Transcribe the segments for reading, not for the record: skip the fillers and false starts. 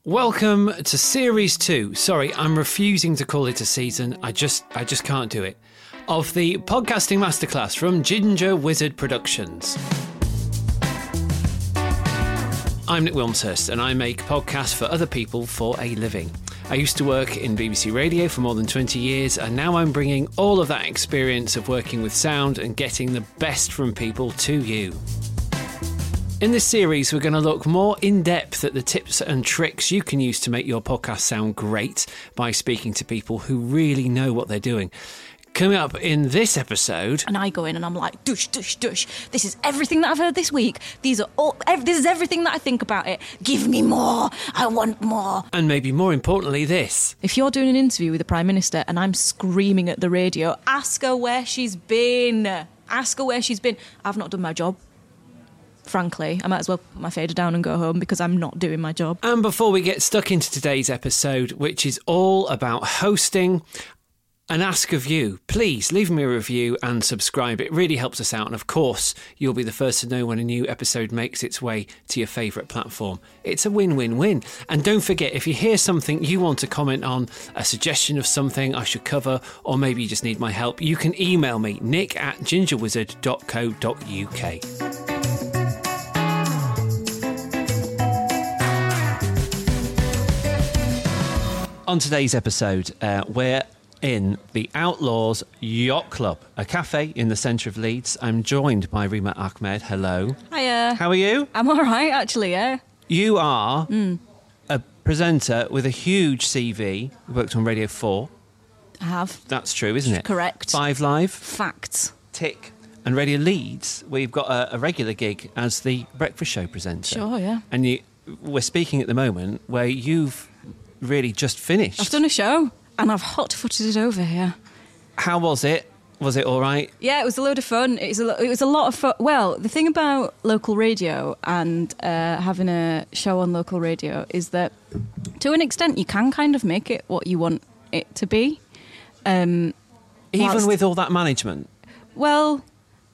Welcome to Series 2. Sorry, I'm refusing to call it a season. I just can't do it. Of the podcasting masterclass from Ginger Wizard Productions. I'm Nick Wilmshurst and I make podcasts for other people for a living. I used to work in BBC Radio for more than 20 years and now I'm bringing all of that experience of working with sound and getting the best from people to you. In this series, we're going to look more in depth at the tips and tricks you can use to make your podcast sound great by speaking to people who really know what they're doing. Coming up in this episode... And I go in and I'm like, dush, dush, dush. This is everything that I've heard this week. This is everything that I think about it. Give me more. I want more. And maybe more importantly, this. If you're doing an interview with the Prime Minister and I'm screaming at the radio, ask her where she's been. Ask her where she's been. I've not done my job. Frankly, I might as well put my fader down and go home because I'm not doing my job. And before we get stuck into today's episode, which is all about hosting, an ask of you, please leave me a review and subscribe. It really helps us out. And of course, you'll be the first to know when a new episode makes its way to your favourite platform. It's a win-win-win. And don't forget, if you hear something you want to comment on, a suggestion of something I should cover, or maybe you just need my help, you can email me, nick@gingerwizard.co.uk. On today's episode, we're in the Outlaws Yacht Club, a cafe in the centre of Leeds. I'm joined by Rima Ahmed. Hello. Hiya. How are you? I'm all right, actually, yeah. You are a presenter with a huge CV. You worked on Radio 4. I have. That's true, isn't it? Correct. 5 Live. Facts. Tick. And Radio Leeds, where you've got a regular gig as the breakfast show presenter. Sure, yeah. And we're speaking at the moment where you've really just finished. I've done a show and I've hot-footed it over here. How was it? Was it all right? Yeah, it was a load of fun. It was a lot of fun. Well, the thing about local radio and having a show on local radio is that, to an extent, you can kind of make it what you want it to be. Even with all that management? Well,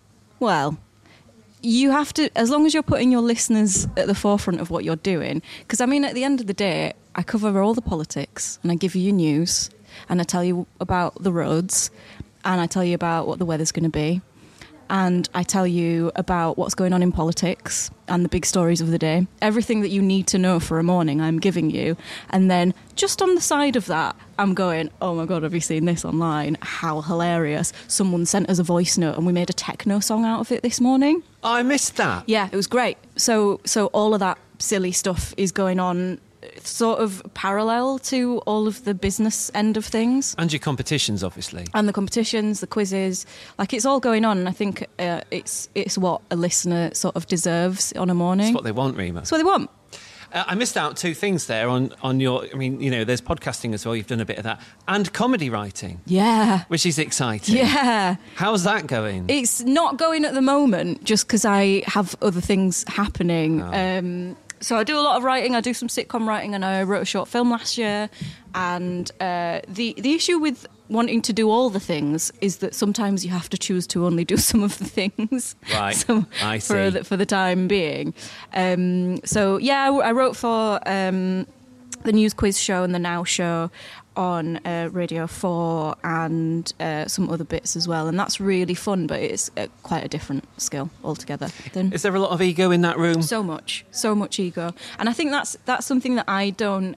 you have to, as long as you're putting your listeners at the forefront of what you're doing, because, I mean, at the end of the day, I cover all the politics and I give you news and I tell you about the roads and I tell you about what the weather's going to be and I tell you about what's going on in politics and the big stories of the day. Everything that you need to know for a morning, I'm giving you. And then just on the side of that, I'm going, oh my God, have you seen this online? How hilarious. Someone sent us a voice note and we made a techno song out of it this morning. Oh, I missed that. Yeah, it was great. So all of that silly stuff is going on sort of parallel to all of the business end of things. And your competitions, obviously. And the competitions, the quizzes, like it's all going on. And I think it's what a listener sort of deserves on a morning. It's what they want, Rima. It's what they want. I missed out 2 things there on your... I mean, you know, there's podcasting as well. You've done a bit of that. And comedy writing. Yeah. Which is exciting. Yeah. How's that going? It's not going at the moment just because I have other things happening. Oh. So I do a lot of writing. I do some sitcom writing and I wrote a short film last year. And the issue with wanting to do all the things is that sometimes you have to choose to only do some of the things. Right, I see. For the time being. So, yeah, I wrote for the News Quiz Show and the Now Show on Radio 4 and some other bits as well. And that's really fun, but it's quite a different skill altogether. Is there a lot of ego in that room? So much ego. And I think that's something that I don't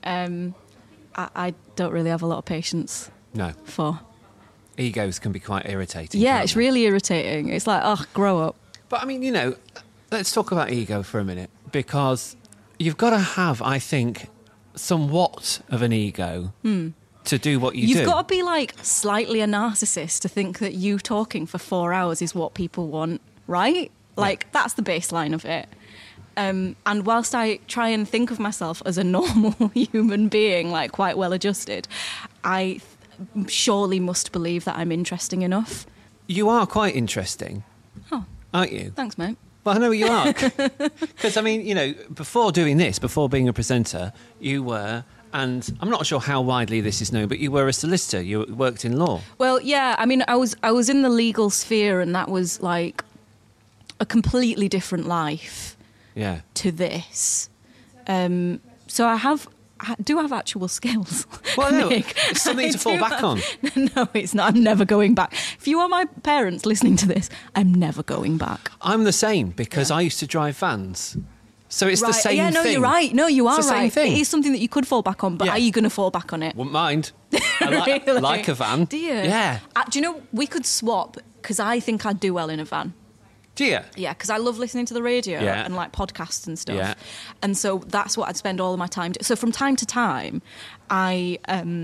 really have a lot of patience for. Egos can be quite irritating. Yeah, it's really irritating. It's like, oh, grow up. But I mean, you know, let's talk about ego for a minute, because you've got to have, I think, somewhat of an ego to do what you do. You've got to be like slightly a narcissist to think that you talking for 4 hours is what people want, right? Like, that's the baseline of it. And whilst I try and think of myself as a normal human being, like quite well adjusted, I surely must believe that I'm interesting enough. You are quite interesting, aren't you? Thanks, mate. Well, I know you are. Because, I mean, you know, before doing this, before being a presenter, you were, and I'm not sure how widely this is known, but you were a solicitor. You worked in law. Well, yeah, I mean, I was in the legal sphere, and that was like a completely different life to this. So I do have actual skills. Well, no, Nick. it's something I to fall do back have- on. No, it's not. I'm never going back. If you are my parents listening to this, I'm never going back. I'm the same because I used to drive vans. So it's the Right. same Yeah, no, thing. you're right. No, you are It's the same right. thing. It is something that you could fall back on, but Yeah. are you going to fall back on it? Wouldn't mind. I Really? like a van. Do you? Yeah. Do you know, we could swap, because I think I'd do well in a van. Do you? Yeah, because I love listening to the radio Yeah. and like podcasts and stuff. Yeah. And so that's what I'd spend all of my time So from time to time, I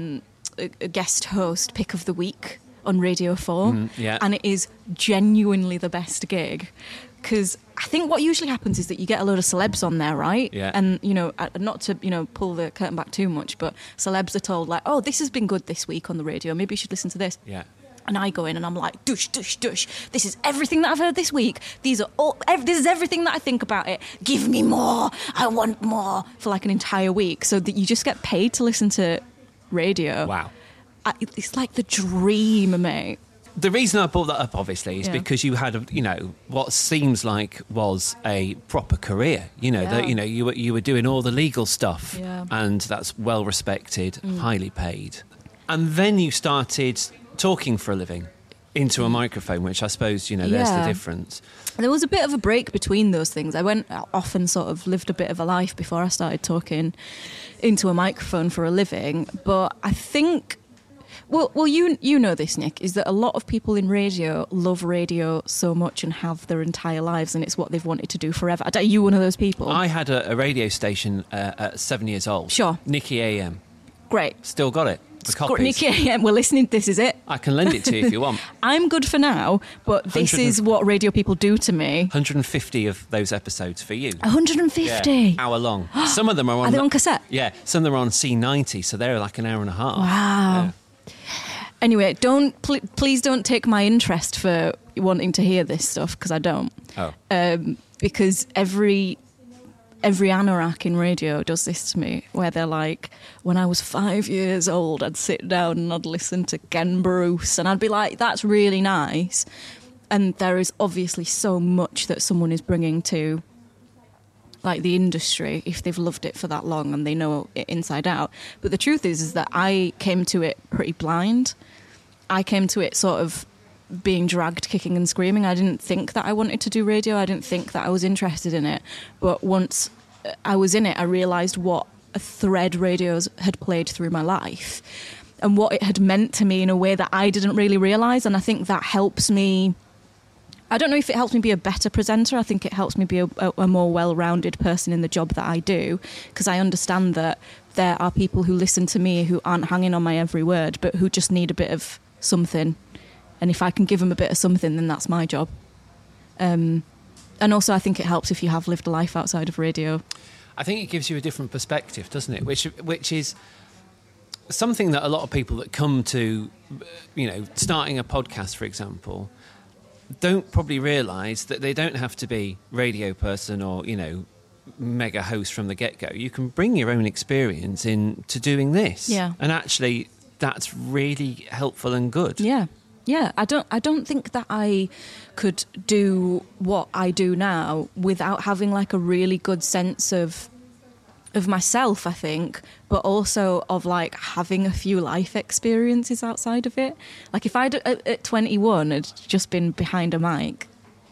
a guest host Pick of the Week on Radio 4. yeah. And it is genuinely the best gig. Because I think what usually happens is that you get a load of celebs on there, right? Yeah. And, not to, pull the curtain back too much, but celebs are told, like, oh, this has been good this week on the radio. Maybe you should listen to this. Yeah. And I go in and I'm like, dush, dush, dush. This is everything that I've heard this week. This is everything that I think about it. Give me more. I want more. For like an entire week. So that you just get paid to listen to radio. Wow. It's like the dream, mate. The reason I brought that up, obviously, is Yeah. because you had, what seems like was a proper career. Yeah. You were doing all the legal stuff, Yeah. and that's well respected, highly paid. And then you started talking for a living into a microphone, which I suppose there's the Yeah. difference. There was a bit of a break between those things. I went off and sort of lived a bit of a life before I started talking into a microphone for a living. But I think, well, you know this, Nick, is that a lot of people in radio love radio so much and have their entire lives, and it's what they've wanted to do forever. Are you one of those people? I had a radio station at 7 years old. Sure. Nikki AM. Great. Still got it. The copies. Nicky AM, we're listening. This is it. I can lend it to you if you want. I'm good for now, but this 100 is what radio people do to me. 150 of those episodes for you. 150. Yeah, hour long. Some of them are on. Are they on cassette? Yeah, some of them are on C90, so they're like an hour and a half. Wow. Yeah. Anyway, please don't take my interest for wanting to hear this stuff, because I don't. Oh. Because every anorak in radio does this to me, where they're like, when I was 5 years old, I'd sit down and I'd listen to Ken Bruce, and I'd be like, that's really nice. And there is obviously so much that someone is bringing to like the industry if they've loved it for that long and they know it inside out. But the truth is that I came to it pretty blind. I came to it sort of being dragged kicking and screaming. I didn't think that I wanted to do radio. I didn't think that I was interested in it. But once I was in it, I realised what a thread radios had played through my life and what it had meant to me in a way that I didn't really realise. And I think that helps me. I don't know if it helps me be a better presenter. I think it helps me be a more well-rounded person in the job that I do, because I understand that there are people who listen to me who aren't hanging on my every word, but who just need a bit of something. And if I can give them a bit of something, then that's my job. And also I think it helps if you have lived a life outside of radio. I think it gives you a different perspective, doesn't it? Which is something that a lot of people that come to, starting a podcast, for example, don't probably realise that they don't have to be radio person or, mega host from the get-go. You can bring your own experience into doing this. Yeah. And actually, that's really helpful and good. Yeah. Yeah, I don't think that I could do what I do now without having like a really good sense of myself, I think, but also of like having a few life experiences outside of it. Like if I'd at 21 had just been behind a mic,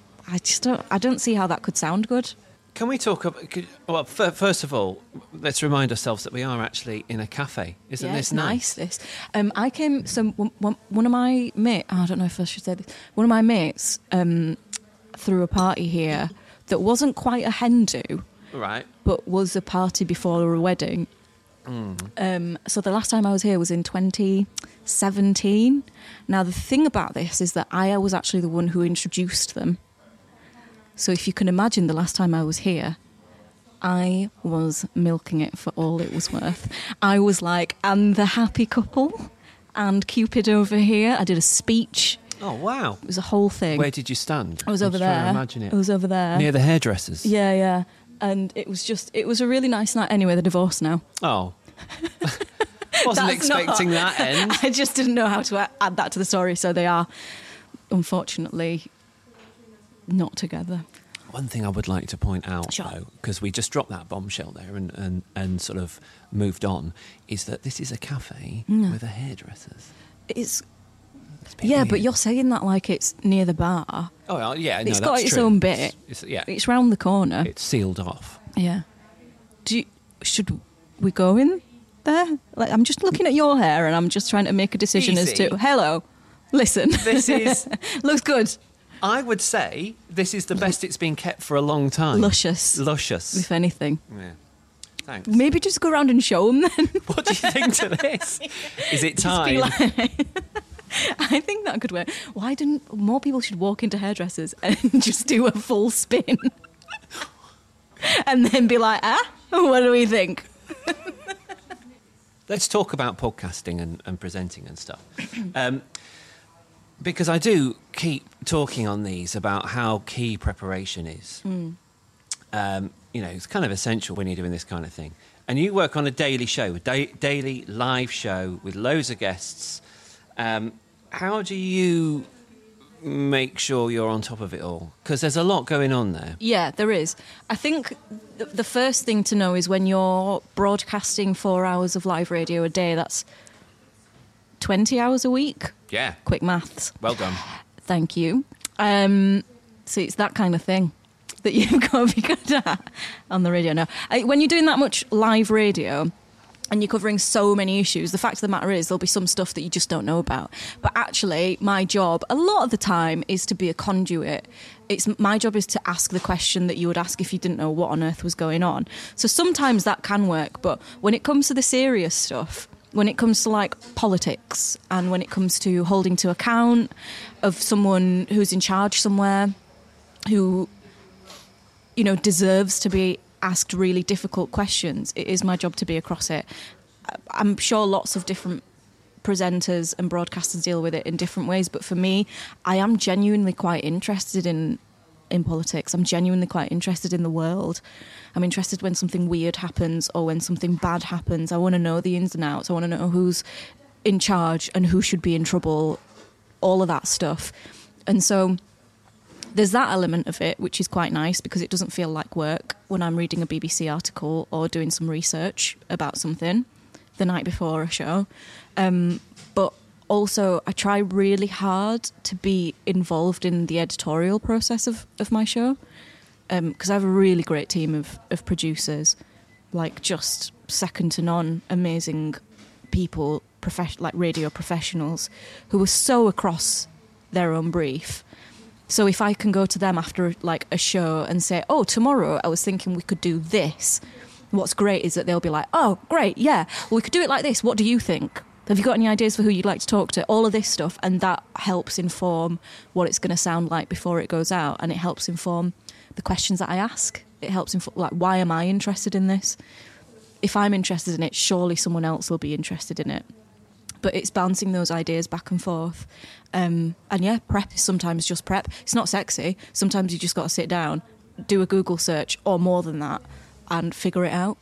I don't see how that could sound good. Can we talk about... Well, first of all, let's remind ourselves that we are actually in a cafe. Isn't this it's nice? This. I came... So one of my mates... I don't know if I should say this. One of my mates threw a party here that wasn't quite a hen do, Right. but was a party before a wedding. So the last time I was here was in 2017. Now, the thing about this is that I was actually the one who introduced them. So if you can imagine the last time I was here, I was milking it for all it was worth. I was like, and the happy couple, and Cupid over here. I did a speech. Oh, wow. It was a whole thing. Where did you stand? I was I'm over just trying there. to imagine it. I was over there. Near the hairdressers? Yeah. And it was a really nice night. Anyway, they're divorced now. Oh. Wasn't expecting that end. I just didn't know how to add that to the story, so they are, unfortunately, not together. One thing I would like to point out, Sure. though, because we just dropped that bombshell there and sort of moved on, is that this is a cafe with a hairdresser's. It's It's a bit yeah, weird. but you're saying that like it's near the bar. Oh, yeah, no, It's that's got its true. own bit. Yeah, It's round the corner. it's sealed off. Yeah. Should we go in there? Like, I'm just looking at your hair and I'm just trying to make a decision as Easy. to, hello, listen. This is, Looks good. I would say, this is the best it's been kept for a long time. Luscious, Luscious. if anything. Yeah. Thanks. Maybe just go around and show them then. What do you think to this? Is it Just be time? like- I think that could work. Why didn't more people should walk into hairdressers and just do a full spin? And then be like, what do we think? Let's talk about podcasting and presenting and stuff. Because I do keep talking on these about how key preparation is. It's kind of essential when you're doing this kind of thing. And you work on a daily show, a daily live show with loads of guests. How do you make sure you're on top of it all? Because there's a lot going on there. Yeah, there is. I think the first thing to know is when you're broadcasting 4 hours of live radio a day, that's 20 hours a week. Yeah. Quick maths. Well done. Thank you. So it's that kind of thing that you've got to be good at on the radio now. When you're doing that much live radio and you're covering so many issues, the fact of the matter is there'll be some stuff that you just don't know about. But actually, my job, a lot of the time, is to be a conduit. My job is to ask the question that you would ask if you didn't know what on earth was going on. So sometimes that can work, but when it comes to the serious stuff, when it comes to like politics and when it comes to holding to account of someone who's in charge somewhere who, deserves to be asked really difficult questions, it is my job to be across it. I'm sure lots of different presenters and broadcasters deal with it in different ways, but for me, I am genuinely quite interested in politics. I'm genuinely quite interested in the world. I'm interested when something weird happens or when something bad happens. I want to know the ins and outs. I want to know who's in charge and who should be in trouble, all of that stuff. And so there's that element of it, which is quite nice because it doesn't feel like work when I'm reading a BBC article or doing some research about something the night before a show. But also, I try really hard to be involved in the editorial process of my show because I have a really great team of producers, like just second to none, amazing people, like radio professionals who are so across their own brief. So if I can go to them after like a show and say, oh, tomorrow I was thinking we could do this, what's great is that they'll be like, oh, great, yeah, well, we could do it like this. What do you think? Have you got any ideas for who you'd like to talk to? All of this stuff. And that helps inform what it's going to sound like before it goes out. And it helps inform the questions that I ask. It helps inform, like, why am I interested in this? If I'm interested in it, surely someone else will be interested in it. But it's bouncing those ideas back and forth. And yeah, prep is sometimes just prep. It's not sexy. Sometimes you just got to sit down, do a Google search or more than that and figure it out.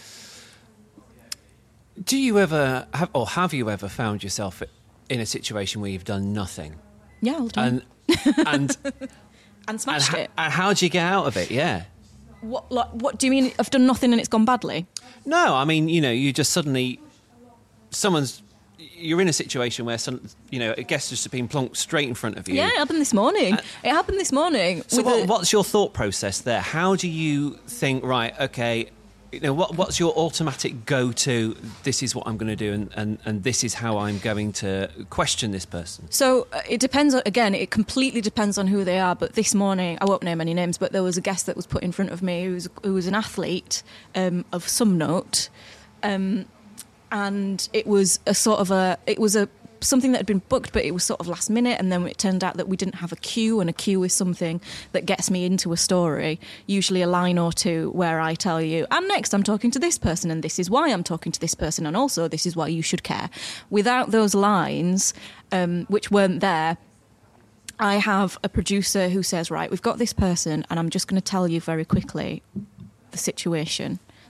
Do you ever have you ever found yourself in a situation where you've done nothing? Yeah, all the time. And And smashed it. And how do you get out of it? Yeah. What do you mean? I've done nothing and it's gone badly? No, I mean, you just suddenly you're in a situation where a guest has just been plonked straight in front of you. Yeah, it happened this morning. It happened this morning. So what's your thought process there? How do you think? Right, okay. What's your automatic go-to? This is what I'm going to do, and this is how I'm going to question this person. So it depends. Again, it completely depends on who they are. But this morning, I won't name any names, but there was a guest that was put in front of me who was an athlete of some note, and it was something that had been booked, but it was sort of last minute, and then it turned out that we didn't have a cue, and a cue is something that gets me into a story, usually a line or two where I tell you, and next I'm talking to this person, and this is why I'm talking to this person, and also this is why you should care. Without those lines, which weren't there, I have a producer who says, right, we've got this person, and I'm just going to tell you very quickly the situation.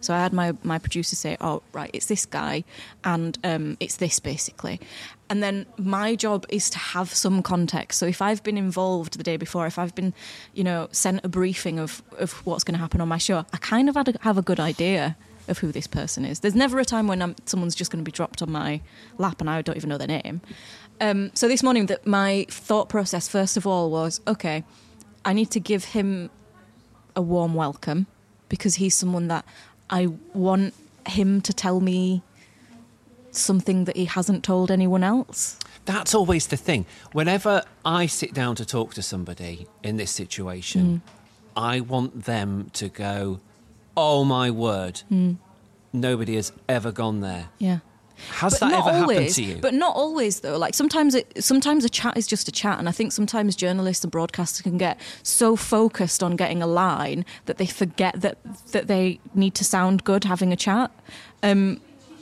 So I had my producer say, oh, right, it's this guy, and it's this, basically. And then my job is to have some context. So if I've been involved the day before, if I've been, sent a briefing of what's going to happen on my show, I kind of have a good idea of who this person is. There's never a time when someone's just going to be dropped on my lap and I don't even know their name. So this morning, my thought process, first of all, was, okay, I need to give him a warm welcome because he's someone that I want him to tell me something that he hasn't told anyone else. That's always the thing. Whenever I sit down to talk to somebody in this situation, I want them to go, oh my word, nobody has ever gone there. Yeah. Has that ever happened to you? But not always, though. Like sometimes a chat is just a chat, and I think sometimes journalists and broadcasters can get so focused on getting a line that they forget that they need to sound good having a chat. In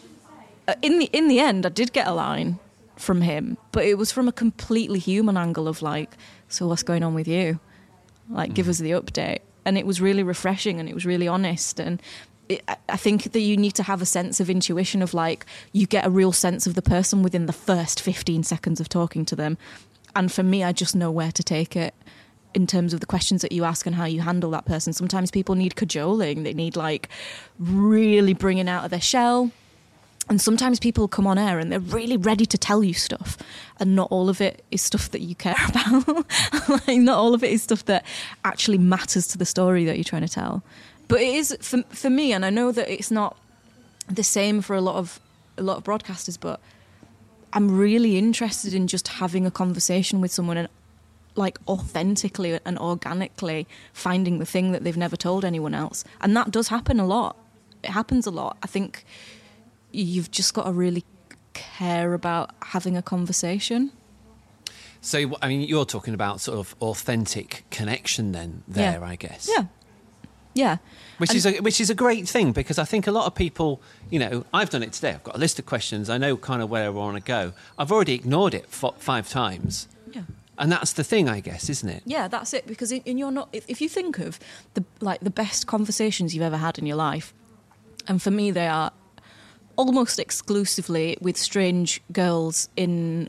the end, I did get a line from him, but it was from a completely human angle of like, so what's going on with you? Like, give us the update. And it was really refreshing and it was really honest. And I think that you need to have a sense of intuition of like, you get a real sense of the person within the first 15 seconds of talking to them. And for me, I just know where to take it in terms of the questions that you ask and how you handle that person. Sometimes people need cajoling. They need like really bringing out of their shell. And sometimes people come on air and they're really ready to tell you stuff. And not all of it is stuff that you care about. Like, not all of it is stuff that actually matters to the story that you're trying to tell. But it is, for me, and I know that it's not the same for a lot of broadcasters, but I'm really interested in just having a conversation with someone and like authentically and organically finding the thing that they've never told anyone else. And that does happen a lot. It happens a lot. I think you've just got to really care about having a conversation. So, I mean, you're talking about sort of authentic connection then there, yeah. I guess. Yeah. Yeah. Which is a great thing, because I think a lot of people, I've done it today. I've got a list of questions. I know kind of where I want to go. I've already ignored it 5 times. Yeah. And that's the thing, I guess, isn't it? Yeah, that's it. Because you're not, if you think of the best conversations you've ever had in your life, and for me they are almost exclusively with strange girls in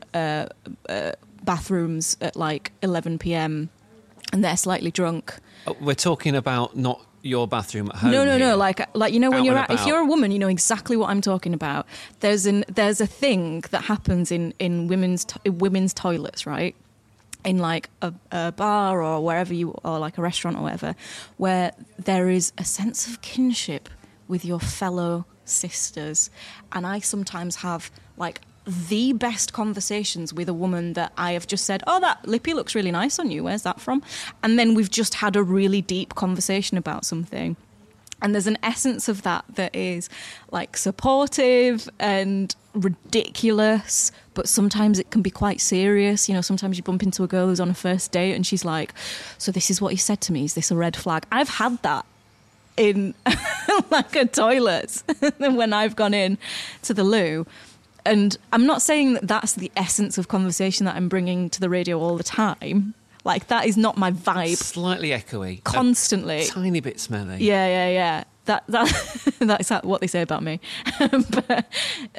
bathrooms at like 11 p.m. and they're slightly drunk. We're talking about not your bathroom at home. No. Here. Like when if you're a woman, you know exactly what I'm talking about. There's a thing that happens in women's toilets, right? In like a bar or wherever or like a restaurant or whatever, where there is a sense of kinship with your fellow sisters. And I sometimes have like the best conversations with a woman that I have just said, oh, that lippy looks really nice on you. Where's that from? And then we've just had a really deep conversation about something. And there's an essence of that is like supportive and ridiculous, but sometimes it can be quite serious. Sometimes you bump into a girl who's on a first date and she's like, so this is what he said to me. Is this a red flag? I've had that in like a toilet when I've gone in to the loo. And I'm not saying that that's the essence of conversation that I'm bringing to the radio all the time. Like, that is not my vibe. Slightly echoey. Constantly. A tiny bit smelly. Yeah. That's what they say about me. But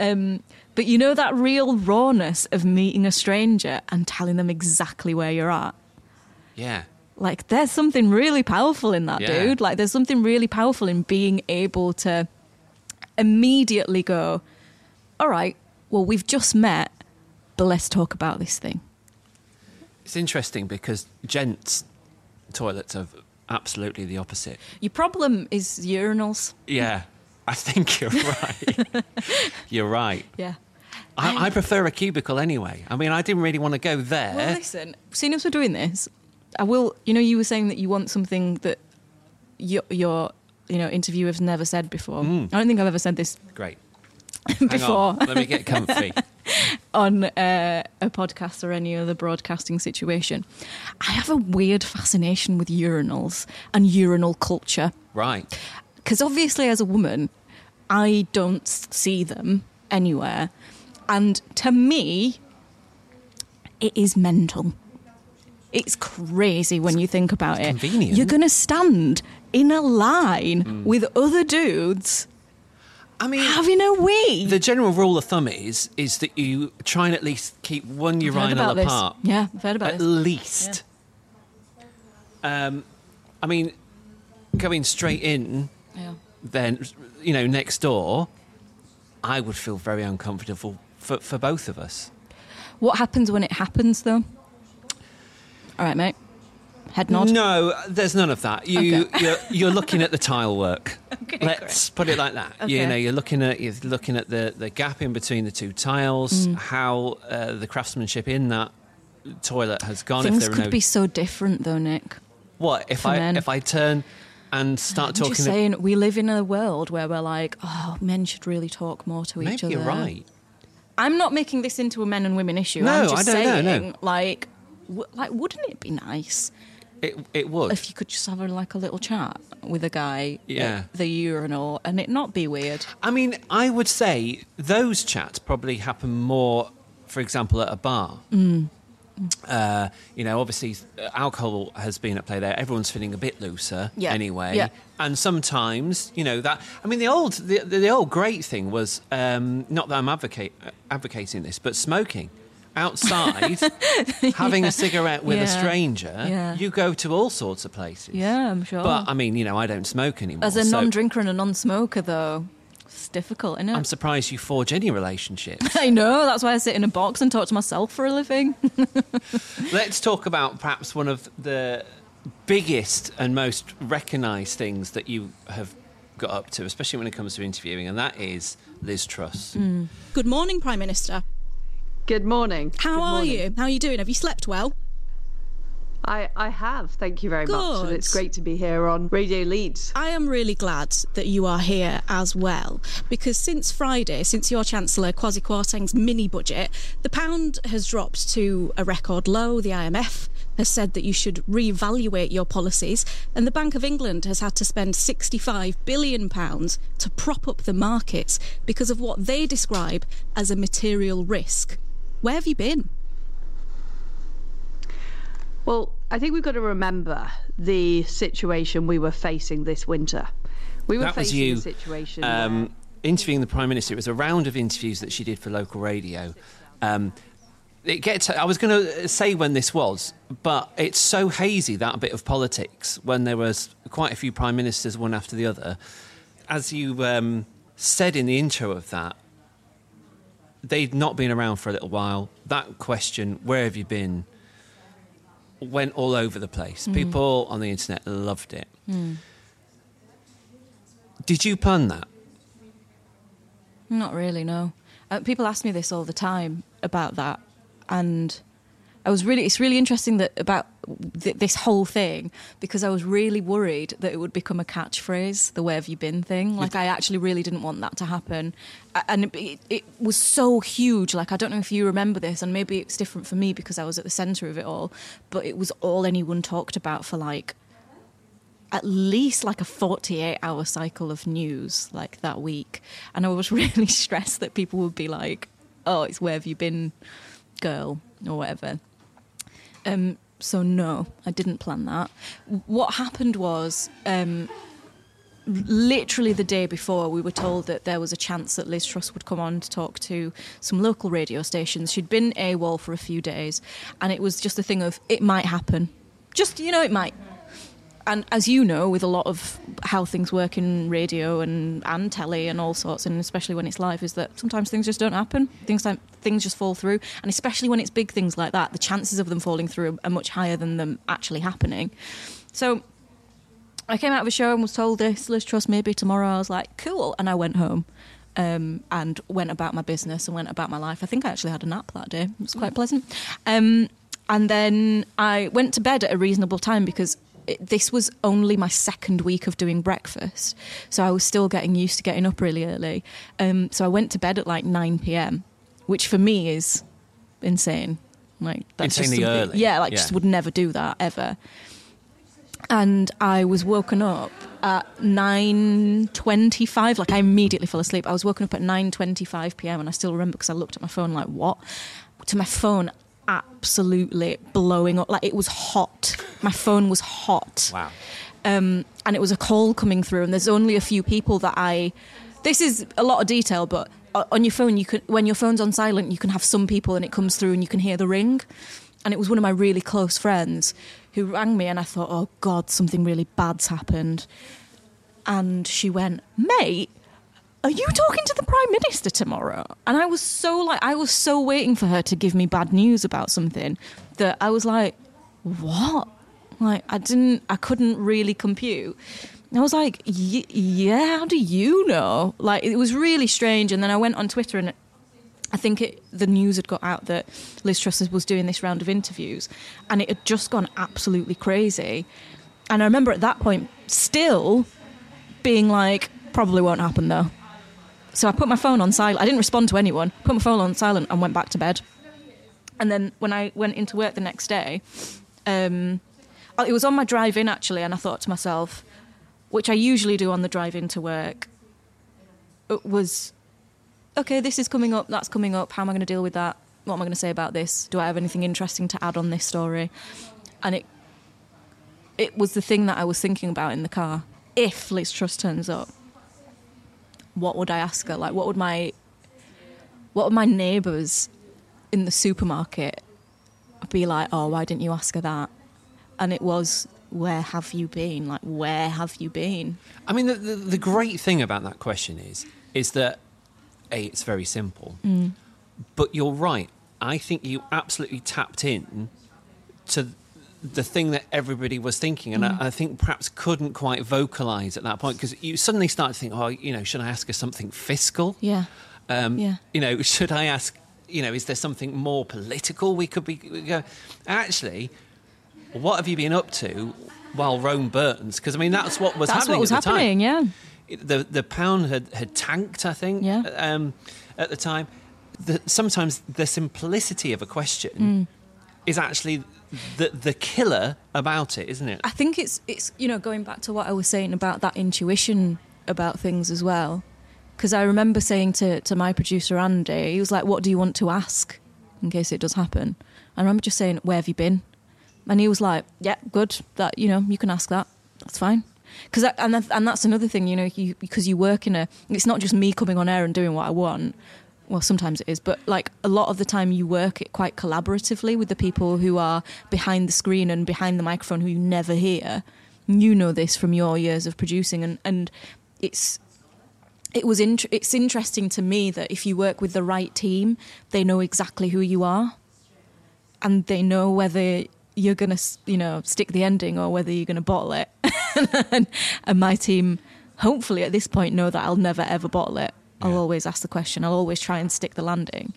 that real rawness of meeting a stranger and telling them exactly where you're at. Yeah. Like, there's something really powerful in that, dude. Like, there's something really powerful in being able to immediately go, all right, well, we've just met, but let's talk about this thing. It's interesting because gents' toilets are absolutely the opposite. Your problem is urinals. Yeah, I think you're right. You're right. Yeah. I prefer a cubicle anyway. I mean, I didn't really want to go there. Well, listen, seeing as we're doing this, I will, you were saying that you want something that your interviewer's never said before. I don't think I've ever said this. Great. Before. Hang on. Let me get comfy. On a podcast or any other broadcasting situation. I have a weird fascination with urinals and urinal culture. Right. Because obviously as a woman, I don't see them anywhere. And to me, it is mental. It's crazy when you think about it. Convenient. You're going to stand in a line with other dudes I mean, having a wee. The general rule of thumb is that you try and at least keep one urinal apart. Yeah, I've heard about at this. least. Yeah. I mean, going straight in, then, next door, I would feel very uncomfortable for both of us. What happens when it happens, though? All right, mate. Head nod. No, there's none of that. You're looking at the tile work. Okay, Let's put it like that. Okay. You're looking at the gap in between the two tiles, how the craftsmanship in that toilet has gone. Things could be so different, though, Nick. What if I turn and start talking? I'm just saying, we live in a world where we're like, men should really talk more to each other. Maybe you're right. I'm not making this into a men and women issue. No, I'm just I don't saying, know. Like, wouldn't it be nice? It would. If you could just have a little chat with a guy at the urinal and it not be weird. I mean, I would say those chats probably happen more, for example, at a bar. Obviously, alcohol has been at play there. Everyone's feeling a bit looser anyway. Yeah. And sometimes, that... I mean, the old great thing was, not that I'm advocating this, but smoking. Outside, having a cigarette with a stranger, you go to all sorts of places. Yeah, I'm sure. But, I mean, I don't smoke anymore. As a non-drinker and a non-smoker, though, it's difficult, isn't it? I'm surprised you forge any relationships. I know, that's why I sit in a box and talk to myself for a living. Let's talk about perhaps one of the biggest and most recognised things that you have got up to, especially when it comes to interviewing, and that is Liz Truss. Good morning, Prime Minister. Good morning. How are you? How are you doing? Have you slept well? I have, thank you very much. And it's great to be here on Radio Leeds. I am really glad that you are here as well, because since Friday, since your Chancellor Kwasi Kwarteng's mini budget, the pound has dropped to a record low. The IMF has said that you should reevaluate your policies, and the Bank of England has had to spend £65 billion to prop up the markets because of what they describe as a material risk. Where have you been? Well, I think we've got to remember the situation we were facing this winter. We were facing a situation where... interviewing the Prime Minister. It was a round of interviews that she did for local radio. I was going to say when this was, but it's so hazy, that bit of politics, when there was quite a few Prime Ministers, one after the other. As you said in the intro of that, they'd not been around for a little while. That question, where have you been, went all over the place. People on the internet loved it. Did you plan that? Not really, no. People ask me this all the time about that, and it's really interesting that about this whole thing, because I was really worried that it would become a catchphrase, the "where have you been" thing. Like, I actually really didn't want that to happen, and it was so huge. Like, I don't know if you remember this, and maybe it's different for me because I was at the centre of it all, but it was all anyone talked about for like at least like a 48-hour cycle of news like that week, and I was really stressed that people would be like, "Oh, it's where have you been, girl," or whatever. So no, I didn't plan that. What happened was, literally the day before, we were told that there was a chance that Liz Truss would come on to talk to some local radio stations. She'd been AWOL for a few days, and it was just a thing of, it might happen. Just, it might. And as you know, with a lot of how things work in radio and telly and all sorts, and especially when it's live, is that sometimes things just don't happen. Things just fall through. And especially when it's big things like that, the chances of them falling through are much higher than them actually happening. So I came out of a show and was told this, Liz Truss, maybe tomorrow. I was like, cool. And I went home and went about my business and went about my life. I think I actually had a nap that day. It was quite pleasant. And then I went to bed at a reasonable time because this was only my second week of doing breakfast, so I was still getting used to getting up really early. So I went to bed at like 9 p.m, which for me is insane. Like, that's insanely just early. Yeah, just would never do that ever. And I was woken up at 9:25. Like, I immediately fell asleep. I was woken up at 9:25 p.m, and I still remember because I looked at my phone like, what? To my phone, absolutely blowing up. Like, it was hot. My phone was hot. Wow. And it was a call coming through, and there's only a few people that this is a lot of detail, but on your phone, when your phone's on silent, you can have some people and it comes through and you can hear the ring. And it was one of my really close friends who rang me, and I thought, oh God, something really bad's happened. And she went, mate, are you talking to the Prime Minister tomorrow? And I was so waiting for her to give me bad news about something that I was like, what? Like, I couldn't really compute. I was like, yeah, how do you know? Like, it was really strange. And then I went on Twitter, and I think the news had got out that Liz Truss was doing this round of interviews, and it had just gone absolutely crazy. And I remember at that point still being like, probably won't happen though. So I put my phone on silent. I didn't respond to anyone. Put my phone on silent and went back to bed. And then when I went into work the next day, it was on my drive in actually, and I thought to myself, which I usually do on the drive in to work, it was, okay, this is coming up, that's coming up, how am I going to deal with that? What am I going to say about this? Do I have anything interesting to add on this story? And it was the thing that I was thinking about in the car. If Liz Truss turns up, what would I ask her? Like, what would my neighbours in the supermarket be like, oh, why didn't you ask her that? And it was, where have you been? Like, where have you been? I mean, the great thing about that question is that, A, it's very simple. But you're right. I think you absolutely tapped in to the thing that everybody was thinking. And I think perhaps couldn't quite vocalise at that point, because you suddenly start to think, oh, should I ask her something fiscal? Yeah. Should I ask, is there something more political we could be going? Actually, what have you been up to while Rome burns? Because, I mean, that's what was happening at the time. Yeah. The pound had tanked, I think, at the time. Sometimes the simplicity of a question is actually the killer about it, isn't it? I think it's going back to what I was saying about that intuition about things as well. Because I remember saying to my producer, Andy, he was like, what do you want to ask in case it does happen? I remember just saying, where have you been? And he was like, yeah, good, that, you can ask that. That's fine. And that's another thing, because you work it's not just me coming on air and doing what I want. Well, sometimes it is, but like a lot of the time you work it quite collaboratively with the people who are behind the screen and behind the microphone who you never hear. You know this from your years of producing, and it's interesting to me that if you work with the right team, they know exactly who you are, and they know whether you're going to, stick the ending or whether you're going to bottle it. and my team, hopefully at this point, know that I'll never ever bottle it. I'll always ask the question. I'll always try and stick the landing.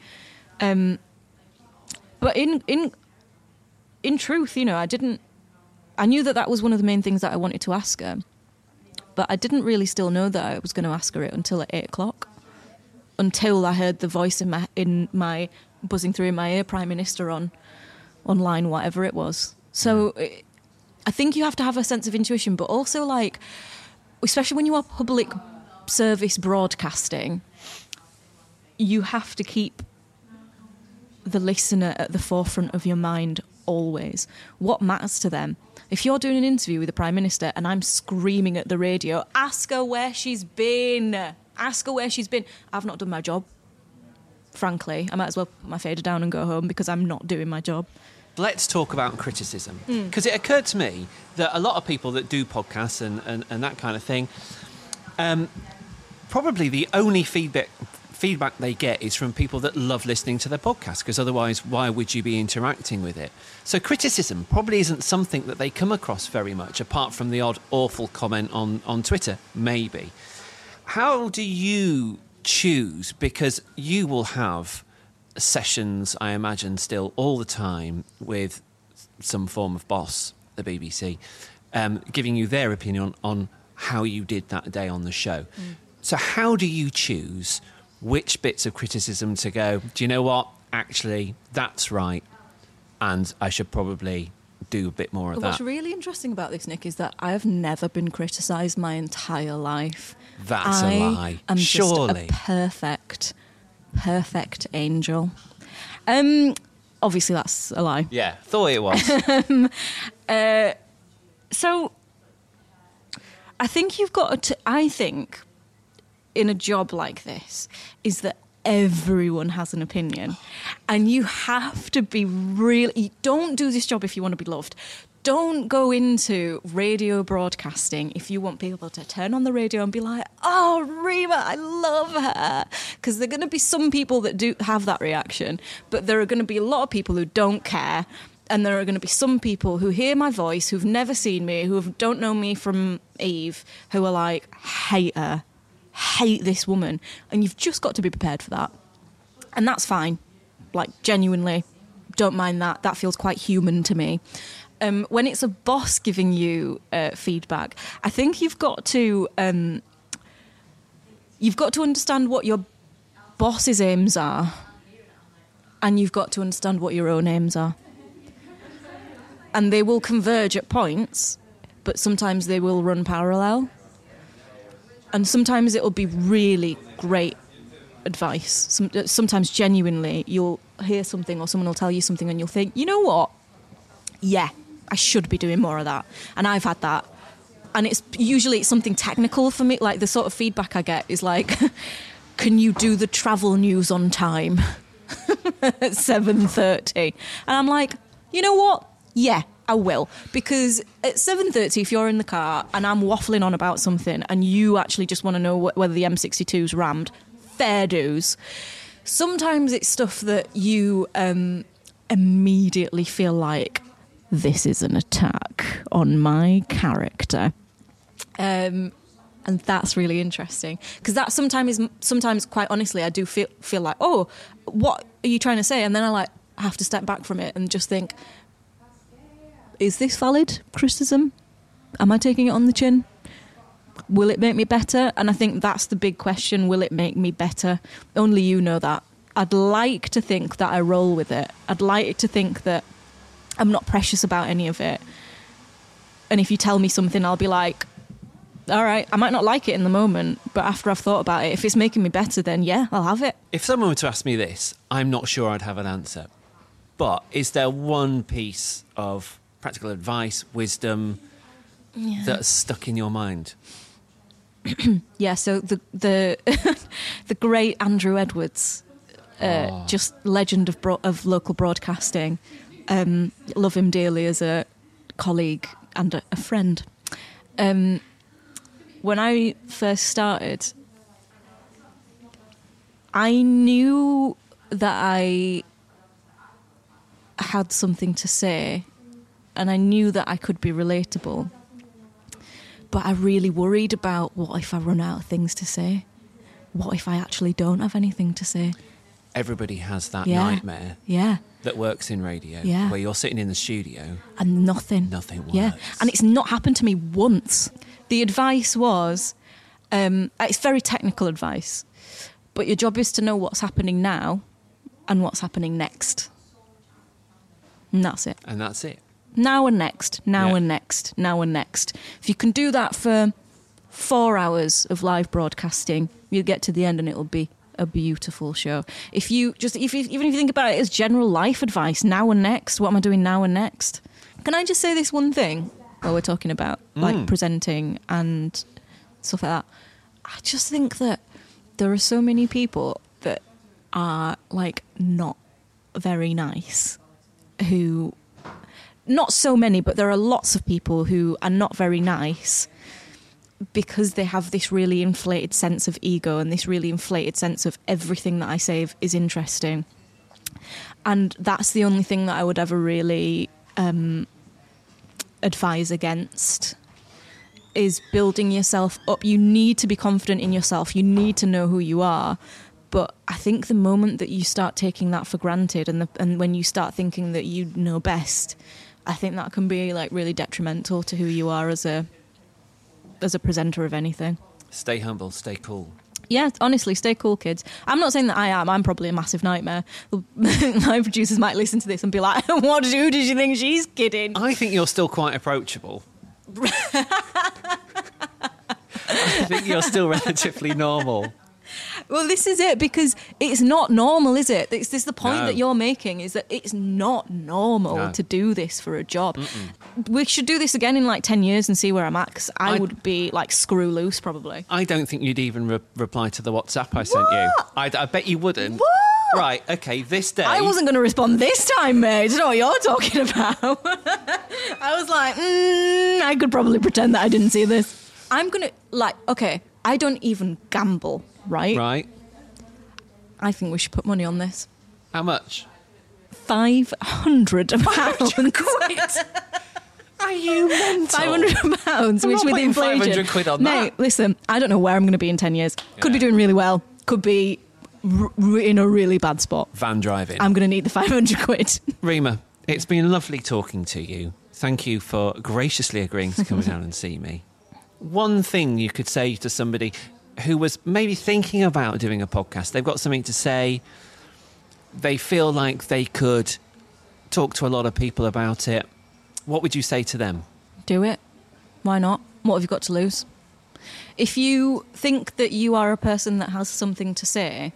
But in truth, I knew that was one of the main things that I wanted to ask her. But I didn't really still know that I was going to ask her it until at 8:00. Until I heard the voice in my buzzing through in my ear, Prime Minister online, whatever it was. So I think you have to have a sense of intuition, but also especially when you are public service broadcasting, you have to keep the listener at the forefront of your mind always. What matters to them? If you're doing an interview with the Prime Minister and I'm screaming at the radio, ask her where she's been. Ask her where she's been. I've not done my job. Frankly, I might as well put my fader down and go home because I'm not doing my job. Let's talk about criticism. Because it occurred to me that a lot of people that do podcasts and that kind of thing, probably the only feedback they get is from people that love listening to their podcast, because otherwise why would you be interacting with it? So criticism probably isn't something that they come across very much, apart from the odd awful comment on Twitter, maybe. How do you choose? Because you will have sessions, I imagine, still all the time with some form of boss, the BBC, giving you their opinion on how you did that day on the show. So how do you choose which bits of criticism to go, do you know what, actually, that's right, and I should probably do a bit more of that? What's really interesting about this, Nick, is that I have never been criticised my entire life. That's a lie. I'm surely just a perfect angel. Obviously, that's a lie. Yeah, thought it was. So I think you've got to. I think in a job like this is that everyone has an opinion, and you have to be really... Don't do this job if you want to be loved. Don't go into radio broadcasting if you want people to turn on the radio and be like, oh, Rima, I love her. Because there are going to be some people that do have that reaction, but there are going to be a lot of people who don't care. And there are going to be some people who hear my voice, who've never seen me, who don't know me from Eve, who are like, hate her, hate this woman. And you've just got to be prepared for that. And that's fine. Like, genuinely, don't mind that. That feels quite human to me. When it's a boss giving you feedback, I think you've got to understand what your boss's aims are, and you've got to understand what your own aims are. And they will converge at points, but sometimes they will run parallel. And sometimes it'll be really great advice. Sometimes genuinely, you'll hear something or someone will tell you something and you'll think, you know what? Yeah, I should be doing more of that. And I've had that. And it's usually something technical for me. Like, the sort of feedback I get is like, can you do the travel news on time at 7:30? And I'm like, you know what? Yeah, I will. Because at 7:30, if you're in the car and I'm waffling on about something and you actually just want to know whether the M62's rammed, fair dues. Sometimes it's stuff that you immediately feel like, this is an attack on my character. And that's really interesting. Because that sometimes, quite honestly, I do feel like, oh, what are you trying to say? And then I have to step back from it and just think, is this valid criticism? Am I taking it on the chin? Will it make me better? And I think that's the big question. Will it make me better? Only you know that. I'd like to think that I roll with it. I'd like to think that I'm not precious about any of it. And if you tell me something, I'll be like, all right, I might not like it in the moment, but after I've thought about it, if it's making me better, then yeah, I'll have it. If someone were to ask me this, I'm not sure I'd have an answer. But is there one piece of practical advice, wisdom, that's stuck in your mind? Yeah, so the the great Andrew Edwards, just legend of local broadcasting. Love him dearly as a colleague and a friend. When I first started, I knew that I had something to say, and I knew that I could be relatable. But I really worried about, what if I run out of things to say? What if I actually don't have anything to say? Everybody has that nightmare that works in radio, where you're sitting in the studio and nothing works. Yeah, and it's not happened to me once. The advice was, it's very technical advice, but your job is to know what's happening now and what's happening next. And that's it. And that's it. Now and next, now and next, now and next. If you can do that for 4 hours of live broadcasting, you'll get to the end and it'll be a beautiful show. Even if you think about it as general life advice, now and next, what am I doing now and next? Can I just say this one thing while we're talking about like presenting and stuff like that? I just think that there are so many people that are like not very nice, who... Not so many, but there are lots of people who are not very nice because they have this really inflated sense of ego and this really inflated sense of everything that I say is interesting. And that's the only thing that I would ever really advise against, is building yourself up. You need to be confident in yourself. You need to know who you are. But I think the moment that you start taking that for granted and when you start thinking that you know best, I think that can be like really detrimental to who you are as a presenter of anything. Stay humble, stay cool. Yeah, honestly, stay cool, kids. I'm not saying that I am. I'm probably a massive nightmare. My producers might listen to this and be like, who did you think she's kidding? I think you're still quite approachable. I think you're still relatively normal. Well, this is it, because it's not normal, is it? This is the point that you're making, is that it's not normal to do this for a job. We should do this again in like 10 years and see where I'm at, because I would be like screw loose probably. I don't think you'd even reply to the WhatsApp I sent you. I bet you wouldn't. What? Right, okay, this day... I wasn't going to respond this time, mate. I don't know what you're talking about. I was like, I could probably pretend that I didn't see this. I'm going to, like, okay, I don't even gamble, right? Right. I think we should put money on this. How much? £500. Are you mental? £500, which with inflation... 500 quid on that. Mate, listen, I don't know where I'm going to be in 10 years. Could be doing really well. Could be... in a really bad spot. Van driving. I'm going to need the 500 quid. Rima, it's been lovely talking to you. Thank you for graciously agreeing to come down and see me. One thing you could say to somebody who was maybe thinking about doing a podcast, they've got something to say, they feel like they could talk to a lot of people about it, what would you say to them? Do it. Why not? What have you got to lose? If you think that you are a person that has something to say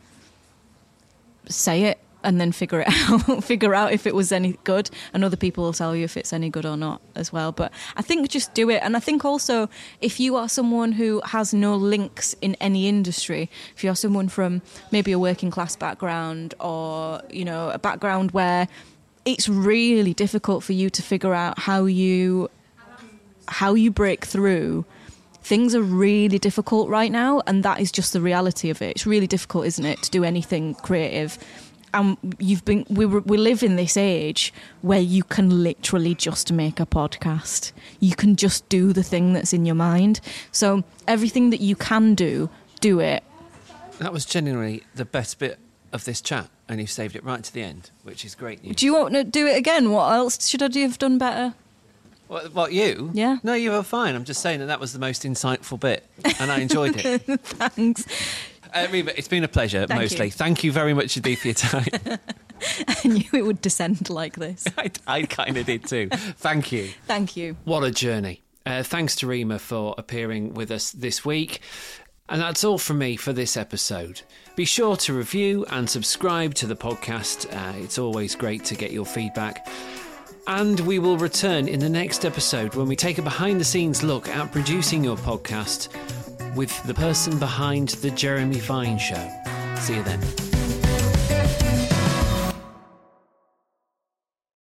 it and then figure it out. Figure out if it was any good, and other people will tell you if it's any good or not as well. But I think just do it. And I think also, if you are someone who has no links in any industry, if you're someone from maybe a working class background, or, you know, a background where it's really difficult for you to figure out how you break through. Things are really difficult right now, and that is just the reality of it. It's really difficult, isn't it, to do anything creative? And we live in this age where you can literally just make a podcast. You can just do the thing that's in your mind. So everything that you can do it. That was genuinely the best bit of this chat, and you've saved it right to the end, which is great news. Do you want to do it again? What else should I have done better? What, you? Yeah. No, you were fine. I'm just saying that was the most insightful bit, and I enjoyed it. Thanks. Rima, it's been a pleasure, mostly. Thank you very much indeed for your time. I knew it would descend like this. I kind of did too. Thank you. Thank you. What a journey. Thanks to Rima for appearing with us this week. And that's all from me for this episode. Be sure to review and subscribe to the podcast. It's always great to get your feedback. And we will return in the next episode when we take a behind-the-scenes look at producing your podcast with the person behind The Jeremy Vine Show. See you then.